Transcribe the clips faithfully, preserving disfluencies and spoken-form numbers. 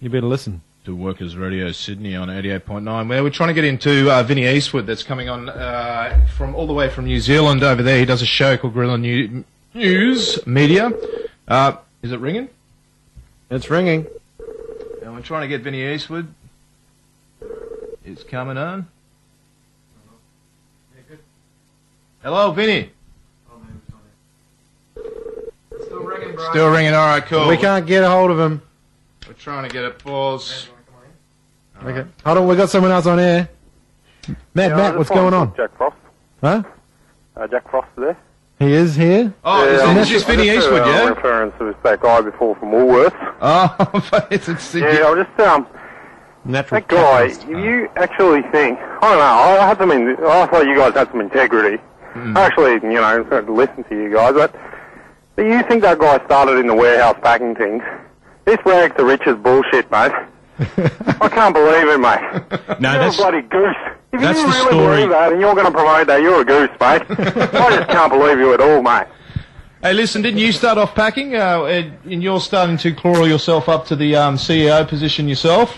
You better listen. To Workers Radio Sydney on eighty-eight point nine, where we're trying to get into uh, Vinnie Eastwood, that's coming on uh, from all the way from New Zealand over there. He does a show called Gorilla New- News Media. Uh, is it ringing? It's ringing. And we're trying to get Vinnie Eastwood. It's coming on. Hello, Vinnie. Still ringing, bro. Still ringing. All right, cool. We can't get a hold of him. We're trying to get it. Pause. Okay. Right. Hold on, we got someone else on air. Matt, yeah, Matt, what's going on? Jack Frost. Huh? Uh, Jack Frost there. He is here? Oh, yeah, is this Vinnie Eastwood, uh, yeah? I'm referring to that guy before from Woolworths. Oh, but it's, it's yeah, I was just, um, Natural that guy, if you actually think, I don't know, I had some, in, I thought you guys had some integrity. Mm. I actually, you know, sort of listen to you guys, but, but you think that guy started in the warehouse packing things? This rags to riches bullshit, mate. I can't believe it, mate. No, you're that's, a bloody goose. If that's you the really story. believe that and you're going to promote that, you're a goose, mate. I just can't believe you at all, mate. Hey, listen, didn't you start off packing, uh, and you're starting to claw yourself up to the um, C E O position yourself?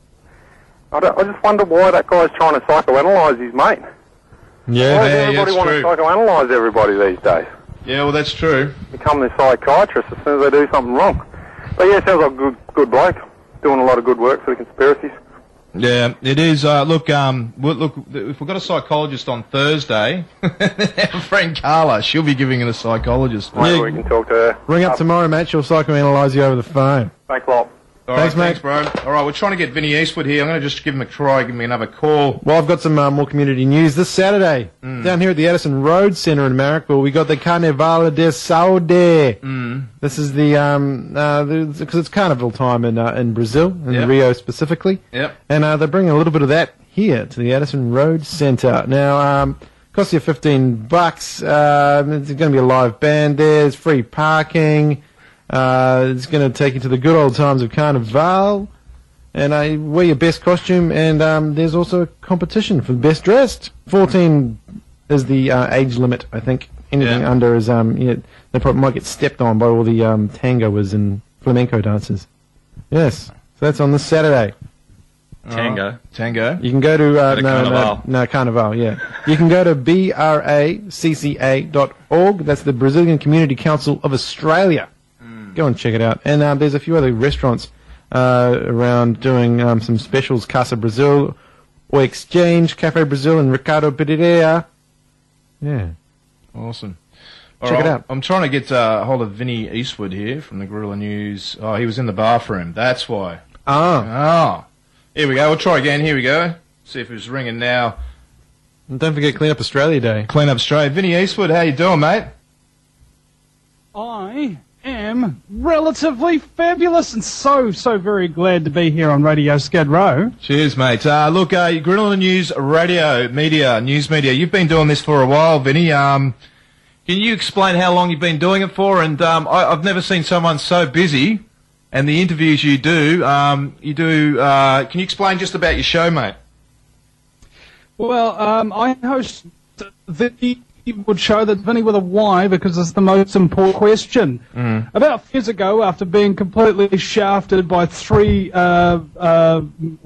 I, don't, I just wonder why that guy's trying to psychoanalyse his mate. Yeah, why does yeah, everybody yeah, want true. to psychoanalyse everybody these days? Yeah, well, that's true. Become the psychiatrist as soon as they do something wrong. But yeah, sounds like a good, good bloke. Doing a lot of good work for the conspiracies. Yeah, it is. Uh, look, um, we'll, look, if we've got a psychologist on Thursday, our friend Carla, she'll be giving it a psychologist. Maybe Yeah. we can talk to her. Ring up tomorrow, Matt. She'll psychoanalyse you over the phone. Thanks a lot. All Thanks, right, mate. thanks, bro. All right, we're trying to get Vinnie Eastwood here. I'm going to just give him a try, give me another call. Well, I've got some uh, more community news. This Saturday, Mm. down here at the Addison Road Centre in Marrickville, we got the Carnaval de Saúde. Mm. This is the, um, uh, because it's carnival time in, uh, in Brazil, in Yep. Rio specifically. Yep. And uh, they're bringing a little bit of that here to the Addison Road Centre. Now, um, costs you fifteen bucks. Uh, there's going to be a live band there. There's free parking. Uh, it's going to take you to the good old times of Carnival. And uh, wear your best costume. And um, there's also a competition for the best dressed. fourteen is the uh, age limit, I think. Anything Yeah. under is, um, yeah, they probably might get stepped on by all the um, tangoers and flamenco dancers. Yes. So that's on this Saturday. Tango. Tango. You can go to uh, Go to no, Carnival. no, no, Carnival, yeah. You can go to B R A C C A dot org. That's the Brazilian Community Council of Australia. Mm. Go and check it out. And um, there's a few other restaurants uh, around doing um, some specials. Casa Brazil, O Exchange, Cafe Brazil, and Ricardo Pereira. Yeah. Awesome. All Check right, it out. I'm trying to get uh, hold of Vinnie Eastwood here from the Gorilla News. Oh, he was in the bathroom. That's why. Ah. Oh. Here we go. We'll try again. Here we go. See if it's ringing now. And don't forget Clean Up Australia Day. Clean Up Australia. Vinnie Eastwood, how you doing, mate? I am relatively fabulous and so, so very glad to be here on Radio Skid Row. Cheers, mate. Uh, look, uh, Gorilla News Radio, media, news media, you've been doing this for a while, Vinnie. Um, can you explain how long you've been doing it for? And um, I, I've never seen someone so busy, and the interviews you do, um, you do, uh, can you explain just about your show, mate? Well, um, I host the would show that Vinny with a Y because it's the most important question. Mm. About four years ago, after being completely shafted by three uh, uh,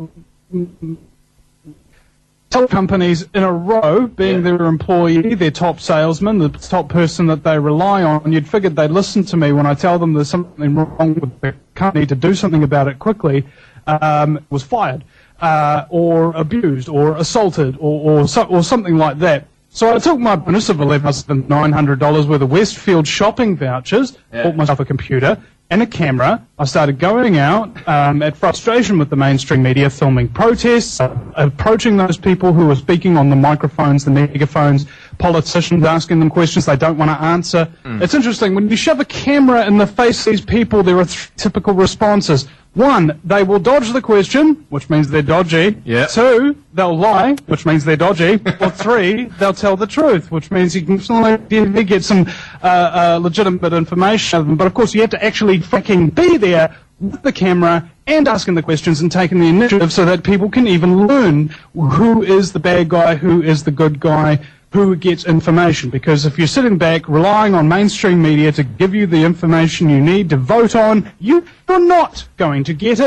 companies in a row, being Yeah. their employee, their top salesman, the top person that they rely on, you'd figured they'd listen to me when I tell them there's something wrong with the company to do something about it quickly, um, was fired, uh, or abused, or assaulted, or, or, so, or something like that. So I took my bonus of eleven thousand nine hundred dollars worth of Westfield shopping vouchers, Yeah. bought myself a computer and a camera. I started going out um, at frustration with the mainstream media, filming protests, uh, approaching those people who were speaking on the microphones, the megaphones, politicians, asking them questions they don't want to answer. Mm. It's interesting, when you shove a camera in the face of these people, there are th- typical responses. One, they will dodge the question, which means they're dodgy. Yeah. Two, they'll lie, which means they're dodgy. Or three, they'll tell the truth, which means you can definitely get some uh, uh, legitimate information out of them. But of course, you have to actually fucking be there with the camera and asking the questions and taking the initiative so that people can even learn who is the bad guy, who is the good guy, who gets information. Because if you're sitting back relying on mainstream media to give you the information you need to vote on, you're not going to get it.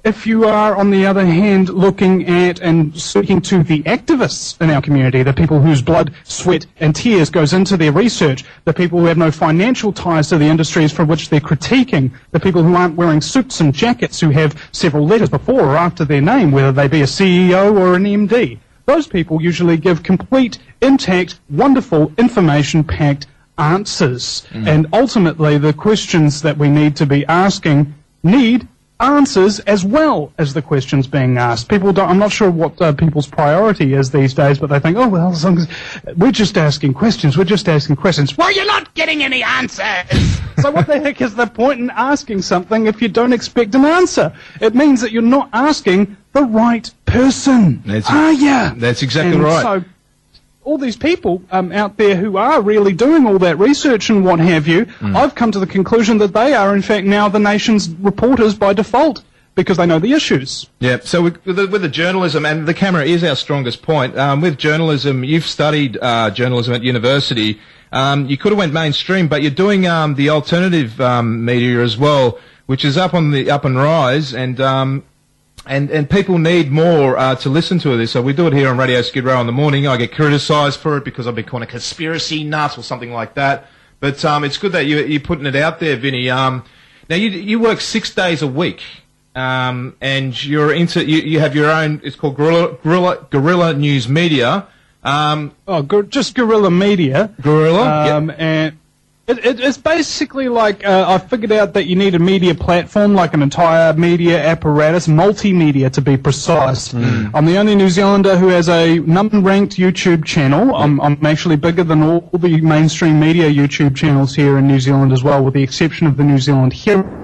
if you are, on the other hand, looking at and speaking to the activists in our community, the people whose blood, sweat and tears goes into their research, the people who have no financial ties to the industries from which they're critiquing, the people who aren't wearing suits and jackets, who have several letters before or after their name, whether they be a C E O or an M D, those people usually give complete, intact, wonderful, information-packed answers. Mm. And ultimately, the questions that we need to be asking need answers as well as the questions being asked. People don't, I'm not sure what uh, people's priority is these days, but they think, oh, well, as long as we're just asking questions, we're just asking questions. Well, you're not getting any answers! So what the heck is the point in asking something if you don't expect an answer? It means that you're not asking the right person. That's, are ya? That's exactly and right. So, all these people um, out there who are really doing all that research and what have you, mm. I've come to the conclusion that they are, in fact, now the nation's reporters by default because they know the issues. Yeah, so with, with, the, with the journalism, and the camera is our strongest point, um, with journalism, you've studied uh, journalism at university. Um, you could have went mainstream, but you're doing um, the alternative um, media as well, which is up on the up and rise, and... Um, And and people need more uh, to listen to this. So we do it here on Radio Skid Row in the morning. I get criticised for it because I've been called a conspiracy nut or something like that. But um, it's good that you, you're putting it out there, Vinny. Um, now you you work six days a week, um, and you're into you, you have your own. It's called Guerrilla Guerrilla, Guerrilla News Media. Um, oh, gu- just Guerrilla Media. Guerrilla. Um, yep. and. It, it, it's basically like uh, I figured out that you need a media platform, like an entire media apparatus, multimedia to be precise. Mm. I'm the only New Zealander who has a number-ranked YouTube channel. I'm, I'm actually bigger than all the mainstream media YouTube channels here in New Zealand as well, with the exception of the New Zealand Herald.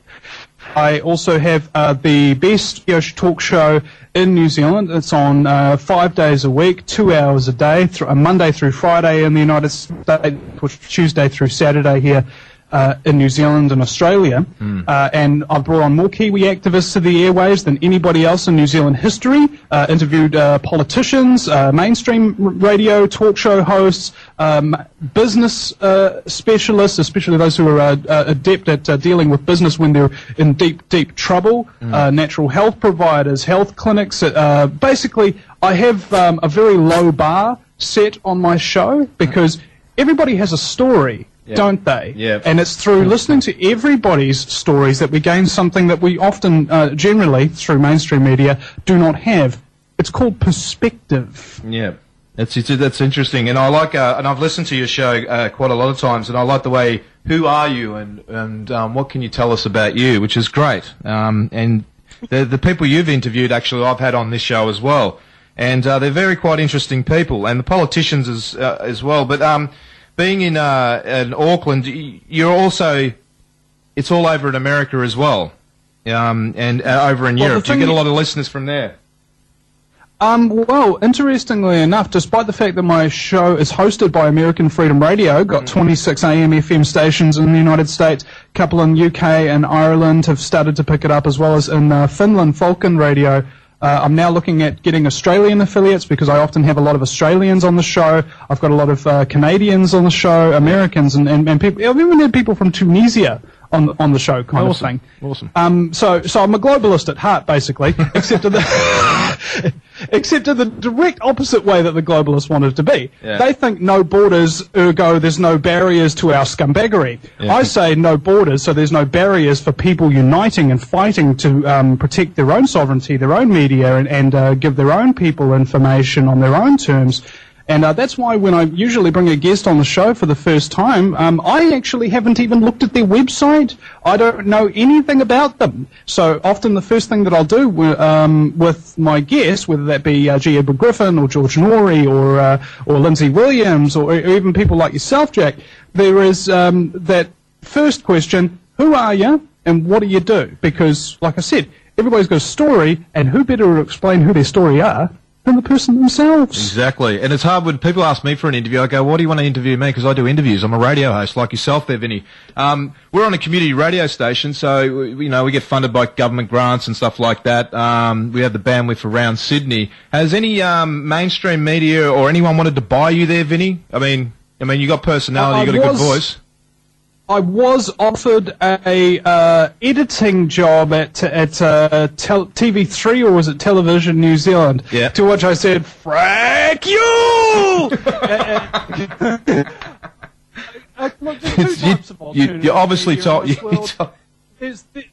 I also have uh, the best radio talk show in New Zealand. It's on uh, five days a week, two hours a day, th- uh, Monday through Friday in the United States, which Tuesday through Saturday here uh, in New Zealand and Australia. Mm. Uh, and I've brought on more Kiwi activists to the airwaves than anybody else in New Zealand history, uh, interviewed uh, politicians, uh, mainstream radio talk show hosts, um, business uh, specialists, especially those who are uh, uh, adept at uh, dealing with business when they're in deep, deep trouble, mm. uh, natural health providers, health clinics. Uh, basically, I have um, a very low bar set on my show because everybody has a story. Yep. Don't they? Yeah. And it's through listening to everybody's stories that we gain something that we often, uh, generally, through mainstream media, do not have. It's called perspective. Yeah. That's it's, that's interesting, and I like uh, and I've listened to your show uh, quite a lot of times, and I like the way who are you and and um, what can you tell us about you, which is great. Um, and the the people you've interviewed, actually, I've had on this show as well, and uh, they're very quite interesting people, and the politicians as uh, as well. But um, being in uh, in Auckland, you're also it's all over in America as well, um, and uh, over in well, Europe. Do you get a lot of listeners from there? Um, well, interestingly enough, despite the fact that my show is hosted by American Freedom Radio, got twenty-six A M F M stations in the United States, a couple in U K and Ireland have started to pick it up, as well as in uh, Finland, Falcon Radio. Uh, I'm now looking at getting Australian affiliates because I often have a lot of Australians on the show. I've got a lot of uh, Canadians on the show, Americans, and, and, and people. I've even had people from Tunisia on on the show, kind awesome. of thing. Awesome. Um, so, so I'm a globalist at heart, basically, except in the except in the direct opposite way that the globalists wanted to be. Yeah. They think no borders, ergo there's no barriers to our scumbaggery. Yeah. I say no borders, so there's no barriers for people uniting and fighting to um, protect their own sovereignty, their own media, and, and uh, give their own people information on their own terms. And uh, that's why when I usually bring a guest on the show for the first time, um, I actually haven't even looked at their website. I don't know anything about them. So often the first thing that I'll do um, with my guest, whether that be uh, G. Edward Griffin or George Norrie or uh, or Lindsay Williams or, or even people like yourself, Jack, there is um, that first question, who are you and what do you do? Because, like I said, everybody's got a story, and who better to explain who their story are than the person themselves. Exactly. And it's hard when people ask me for an interview. I go, what do you want to interview me? Because I do interviews. I'm a radio host like yourself there, Vinny. Um, we're on a community radio station, so, you know, we get funded by government grants and stuff like that. Um, we have the bandwidth around Sydney. Has any um, mainstream media or anyone wanted to buy you there, Vinny? I mean, I mean, you got personality, you got a good voice. I was offered a uh, editing job at at uh, tel- T V three, or was it Television New Zealand? Yeah. To which I said, "Frack you!" uh, uh, look, there's two you, types of you, alternative you obviously media told. in You, this you world. told There's the,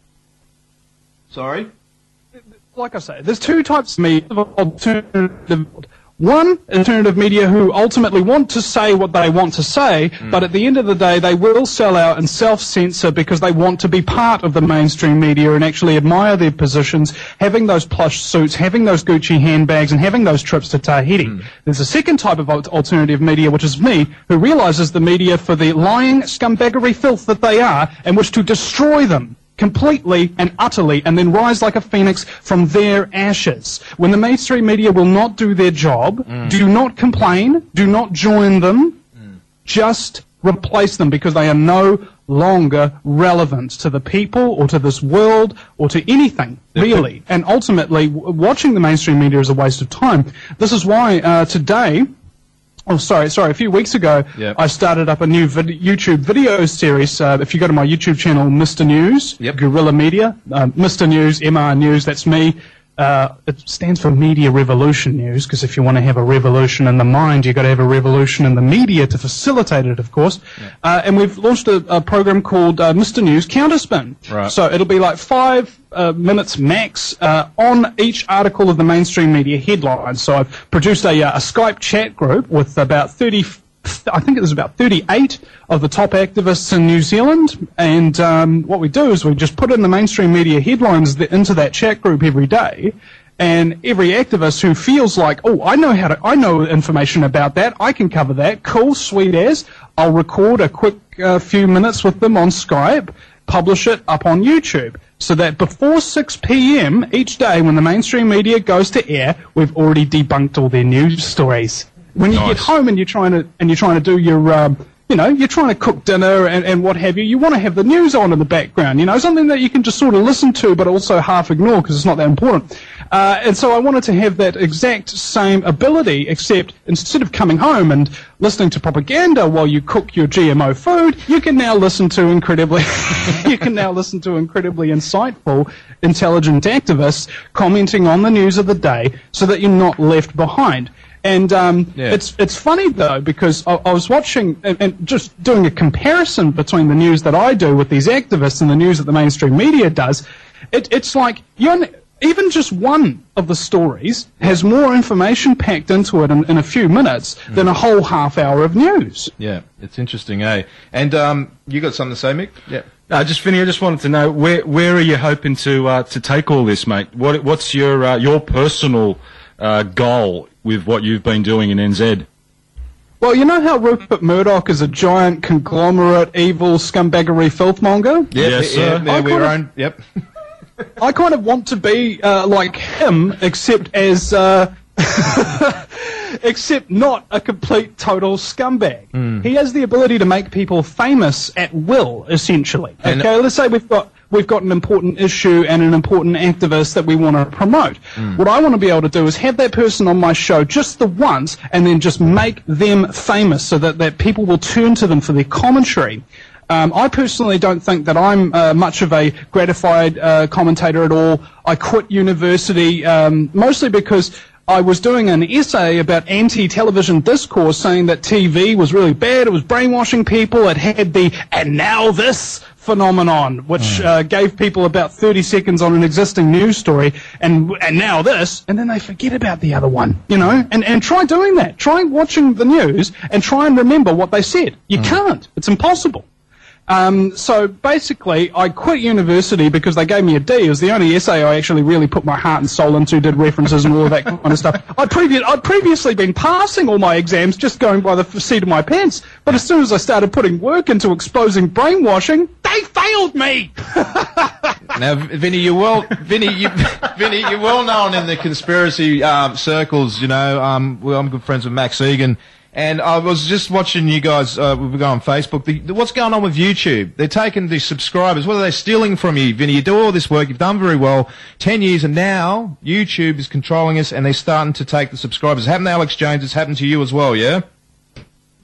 sorry. like I say, there's two types of media. Alternative. One, alternative media who ultimately want to say what they want to say, mm. but at the end of the day, they will sell out and self-censor because they want to be part of the mainstream media and actually admire their positions, having those plush suits, having those Gucci handbags, and having those trips to Tahiti. Mm. There's a second type of alternative media, which is me, who realizes the media for the lying scumbaggery filth that they are and wish to destroy them completely and utterly, and then rise like a phoenix from their ashes. When the mainstream media will not do their job, mm. do not complain, do not join them, mm. just replace them, because they are no longer relevant to the people or to this world or to anything, really. And ultimately, w- watching the mainstream media is a waste of time. This is why uh, today... Oh, sorry, sorry. A few weeks ago, yep. I started up a new vid- YouTube video series. Uh, if you go to my YouTube channel, Mister News, yep. Guerrilla Media, uh, Mister News, M R News, that's me. Uh, it stands for Media Revolution News, because if you want to have a revolution in the mind, you've got to have a revolution in the media to facilitate it, of course. Yeah. Uh, and we've launched a, a program called uh, Mister News Counterspin. Right. So it'll be like five uh, minutes max uh, on each article of the mainstream media headlines. So I've produced a, uh, a Skype chat group with about thirty, I think it was about thirty-eight of the top activists in New Zealand, and um, what we do is we just put in the mainstream media headlines th- into that chat group every day, and every activist who feels like, oh, I know how to, I know information about that, I can cover that, cool, sweet as, I'll record a quick uh, few minutes with them on Skype, publish it up on YouTube, so that before six p.m. each day when the mainstream media goes to air, we've already debunked all their news stories. When you Nice. get home and you're trying to and you're trying to do your, um, you know, you're trying to cook dinner and, and what have you, you want to have the news on in the background, you know, something that you can just sort of listen to but also half ignore because it's not that important. Uh, and so I wanted to have that exact same ability, except instead of coming home and listening to propaganda while you cook your G M O food, you can now listen to incredibly, you can now listen to incredibly insightful, intelligent activists commenting on the news of the day so that you're not left behind. And um, yeah. it's it's funny, though, because I, I was watching and, and just doing a comparison between the news that I do with these activists and the news that the mainstream media does. It, it's like you only, even just one of the stories has more information packed into it in, in a few minutes mm. than a whole half hour of news. Yeah, it's interesting, eh? And um, you got something to say, Mick? Yeah. No, just Vinny, I just wanted to know where where are you hoping to uh, to take all this, mate? What what's your uh, your personal uh, goal with what you've been doing in N Z? Well, you know how Rupert Murdoch is a giant conglomerate, evil, scumbaggery filthmonger? Yep, Yes, yeah, sir. yeah, I we're kind of- own. Yep. I kind of want to be uh, like him, except as, uh, except not a complete total scumbag. Mm. He has the ability to make people famous at will, essentially. And- Okay, let's say we've got we've got an important issue and an important activist that we want to promote. Mm. What I want to be able to do is have that person on my show just the once, and then just make them famous so that, that people will turn to them for their commentary. Um, I personally don't think that I'm uh, much of a gratified uh, commentator at all. I quit university um, mostly because I was doing an essay about anti-television discourse, saying that T V was really bad, it was brainwashing people, it had the "and now this" phenomenon, which mm. uh, gave people about thirty seconds on an existing news story, and and now this, and then they forget about the other one, you know? And, and try doing that. Try watching the news and try and remember what they said. You mm. can't. It's impossible. Um, so basically, I quit university because they gave me a D. It was the only essay I actually really put my heart and soul into, did references and all of that kind of stuff. I'd, previ- I'd previously been passing all my exams just going by the f- seat of my pants, but as soon as I started putting work into exposing brainwashing, they failed me! Now, Vinny, you're well, Vinny, you, Vinny, you're well known in the conspiracy um, circles. You know, um, well, I'm good friends with Max Egan. And I was just watching you guys, uh, we go on Facebook, the, the, what's going on with YouTube? They're taking the subscribers, what are they stealing from you, Vinny? You do all this work, you've done very well, ten years, and now YouTube is controlling us and they're starting to take the subscribers. It happened to Alex Jones, it's happened to you as well, yeah?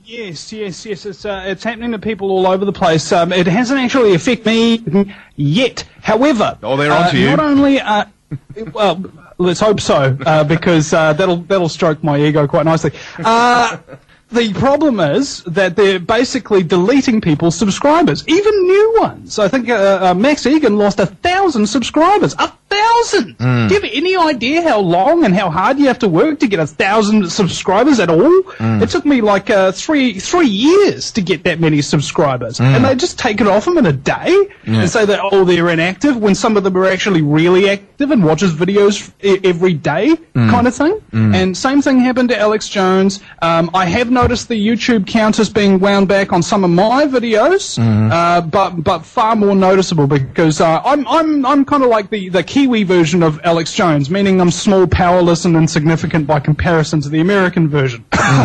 Yes, yes, yes. It's uh, it's happening to people all over the place. Um, it hasn't actually affected me yet. However, oh, they're uh, onto you. Not only, uh, well, let's hope so, uh, because uh, that'll that'll stroke my ego quite nicely. Uh, the problem is that they're basically deleting people's subscribers, even new ones. I think uh, uh, Max Egan lost a thousand subscribers. A thousand! Mm. Do you have any idea how long and how hard you have to work to get a thousand subscribers at all? Mm. It took me like uh, three three years to get that many subscribers, mm. and they just take it off them in a day yeah. and say that oh they're inactive when some of them are actually really active and watches videos e- every day, mm. kind of thing. Mm. And same thing happened to Alex Jones. Um, I have noticed the YouTube count is being wound back on some of my videos, mm. uh, but but far more noticeable because uh, I'm I'm I'm kind of like the the Kiwi version of Alex Jones, meaning I'm small, powerless, and insignificant by comparison to the American version.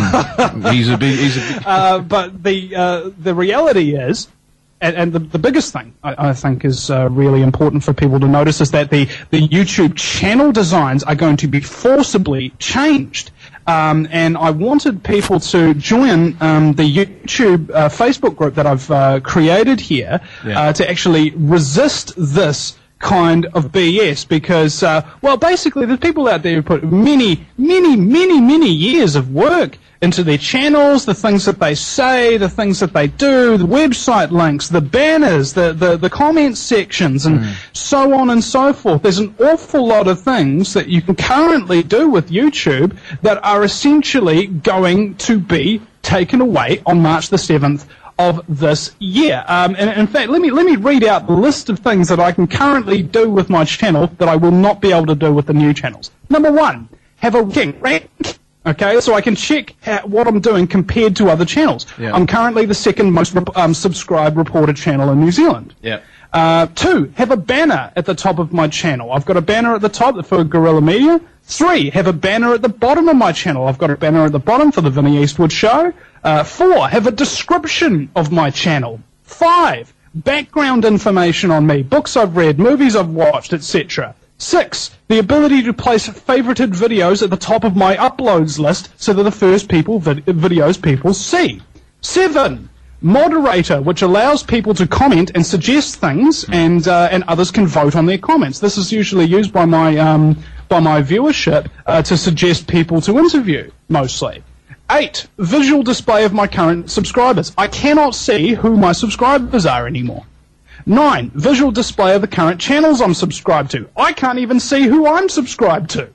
mm. He's a big. He's a big. Uh, but the uh, the reality is, and, and the, the biggest thing I, I think is uh, really important for people to notice is that the the YouTube channel designs are going to be forcibly changed. Um, and I wanted people to join um, the YouTube uh, Facebook group that I've uh, created here yeah. uh, to actually resist this kind of B S because, uh, well, basically there's people out there who put many, many, many, many years of work into their channels, the things that they say, the things that they do, the website links, the banners, the, the, the comment sections, and mm. so on and so forth. There's an awful lot of things that you can currently do with YouTube that are essentially going to be taken away on March the seventh of this year. Um, and in fact, let me let me read out the list of things that I can currently do with my channel that I will not be able to do with the new channels. Number one, have a ranking. rank. Okay, so I can check how, what I'm doing compared to other channels. Yeah. I'm currently the second most um, subscribed reported channel in New Zealand. Yeah. Uh, two, have a banner at the top of my channel. I've got a banner at the top for Guerrilla Media. Three, have a banner at the bottom of my channel. I've got a banner at the bottom for the Vinnie Eastwood Show. Uh, four, have a description of my channel. Five, background information on me, books I've read, movies I've watched, et cetera. Six, the ability to place favorited videos at the top of my uploads list so they're the first people vid- videos people see. Seven, moderator, which allows people to comment and suggest things, and uh, and others can vote on their comments. This is usually used by my um, by my viewership uh, to suggest people to interview, mostly. Eight, visual display of my current subscribers. I cannot see who my subscribers are anymore. Nine, visual display of the current channels I'm subscribed to. I can't even see who I'm subscribed to.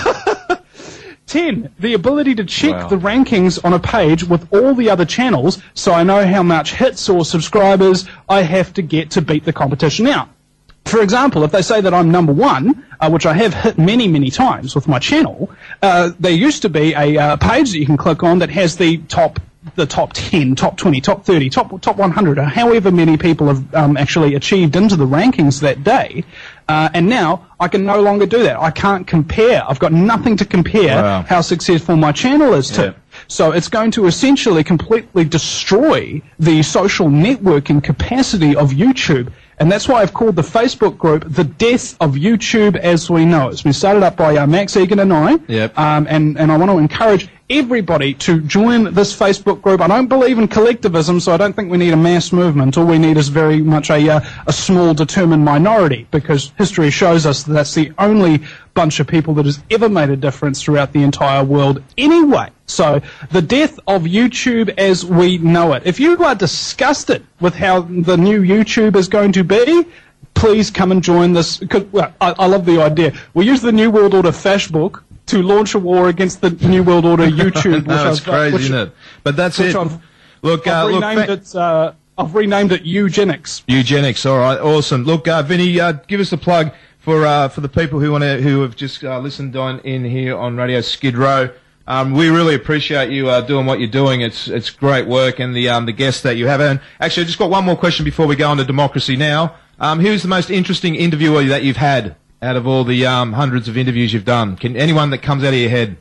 Ten, the ability to check wow. the rankings on a page with all the other channels so I know how much hits or subscribers I have to get to beat the competition out. For example, if they say that I'm number one, uh, which I have hit many, many times with my channel, uh, there used to be a uh, page that you can click on that has the top the top ten, top twenty, top thirty, top top one hundred, or however many people have um, actually achieved into the rankings that day. Uh, and now I can no longer do that. I can't compare. I've got nothing to compare wow. how successful my channel is to. Yeah. So it's going to essentially completely destroy the social networking capacity of YouTube. And that's why I've called the Facebook group The Death of YouTube as We Know. It's been started up by uh, Max Egan and I. Yep. Um, and, and I want to encourage everybody to join this Facebook group. I don't believe in collectivism, so I don't think we need a mass movement. All we need is very much a, uh, a small, determined minority, because history shows us that that's the only bunch of people that has ever made a difference throughout the entire world anyway. So, the death of YouTube as we know it. If you are disgusted with how the new YouTube is going to be, please come and join this. Cause, well, I, I love the idea. We use the New World Order Fashbook to launch a war against the New World Order YouTube. No, it's crazy, which, isn't it? But that's it. I've, look, I've uh, renamed look, it. Uh, I've renamed it Eugenics. Eugenics. All right, awesome. Look, uh, Vinny, uh, give us a plug for uh, for the people who want to who have just uh, listened on in here on Radio Skid Row. Um, we really appreciate you uh, doing what you're doing. It's it's great work, and the um, the guests that you have. And actually, I just got one more question before we go on to Democracy Now. Um, who's the most interesting interviewer that you've had out of all the um, hundreds of interviews you've done? Can anyone that comes out of your head?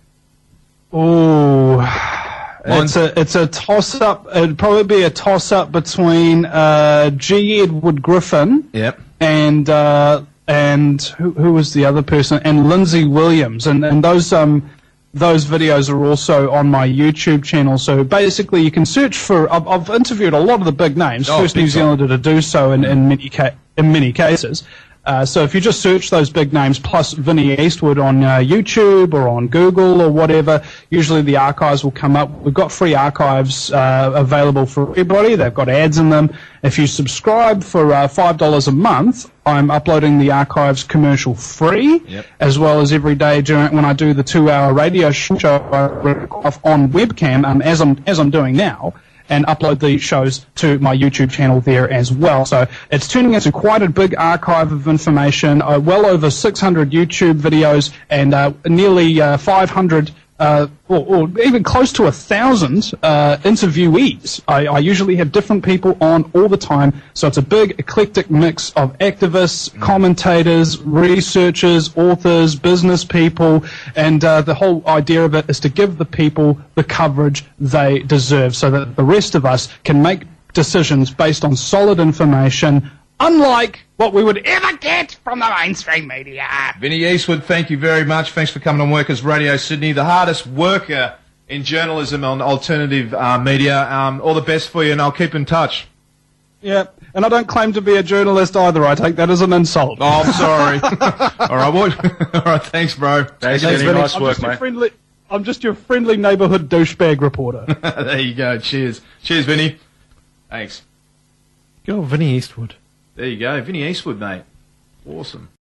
Oh, it's a it's a toss up. It'd probably be a toss up between uh, G. Edward Griffin. Yep. And uh, and who who was the other person? And Lindsay Williams. And and those um. those videos are also on my YouTube channel. So basically, you can search for. I've, I've interviewed a lot of the big names, Oh, first big New Zealander to do so in, in many ca- in many cases. Uh, so if you just search those big names plus Vinnie Eastwood on uh, YouTube or on Google or whatever, usually the archives will come up. We've got free archives uh, available for everybody. They've got ads in them. If you subscribe for uh, five dollars a month, I'm uploading the archives commercial free, Yep. as well as every day during when I do the two-hour radio show I record off on webcam, um, as I'm as I'm doing now, and upload the shows to my YouTube channel there as well. So it's turning into quite a big archive of information, uh, well over six hundred YouTube videos and uh, nearly uh, five hundred, uh, or, or even close to a thousand uh, interviewees. I, I usually have different people on all the time, so it's a big eclectic mix of activists, commentators, researchers, authors, business people, and uh, the whole idea of it is to give the people the coverage they deserve so that the rest of us can make decisions based on solid information, unlike what we would ever get from the mainstream media. Vinnie Eastwood, thank you very much. Thanks for coming on Workers Radio Sydney, the hardest worker in journalism on alternative uh, media. Um, all the best for you, and I'll keep in touch. Yeah, and I don't claim to be a journalist either. I take that as an insult. Oh, I'm sorry. all right, what? all right, thanks, bro. Thanks, Thanks, Vinny. Vinny. Nice I'm work, just your mate. friendly, I'm just your friendly neighbourhood douchebag reporter. there you go. Cheers. Cheers, Vinny. Thanks. Good old Vinnie Eastwood. There you go. Vinnie Eastwood, mate. Awesome.